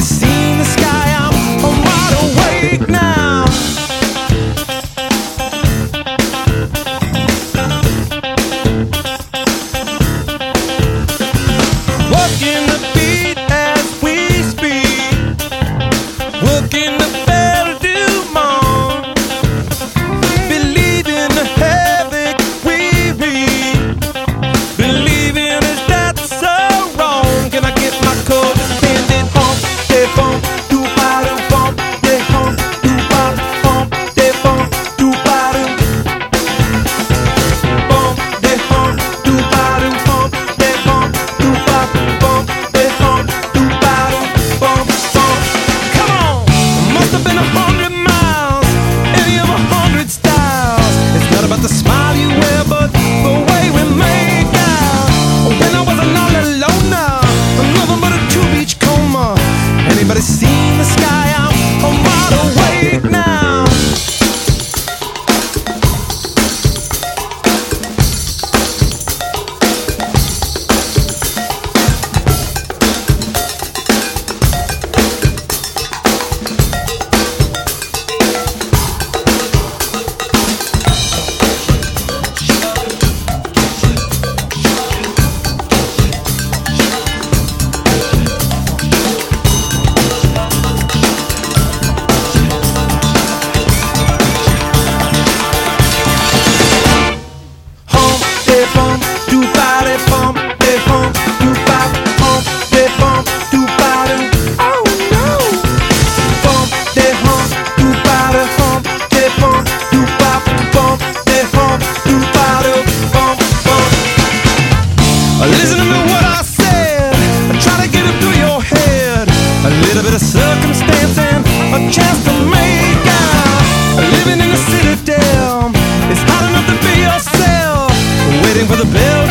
Anybody seen the sky? I'm wide awake now. Working the beat as we speak, working the bell du monde, believing the havoc we read, believing is that so wrong. Can I get my code extended? Home, they bump, do bottom, bump, they home, do bop, bump, they bump, do bottom, bump, they home, do bottom, bump, they bump, do bop, bump, they home, do bottom, bump, bump. Come on, must have been 100 miles, any of 100 styles. It's not about the smile you wear, but the way we make out. When I wasn't all alone now, nothing but a 2-beach coma. Anybody seen the sky? I'm wide awake now. Listen to me what I said, try to get it through your head. A little bit of circumstance and a chance to make out. Living in the citadel, it's hard enough to be yourself, waiting for the bell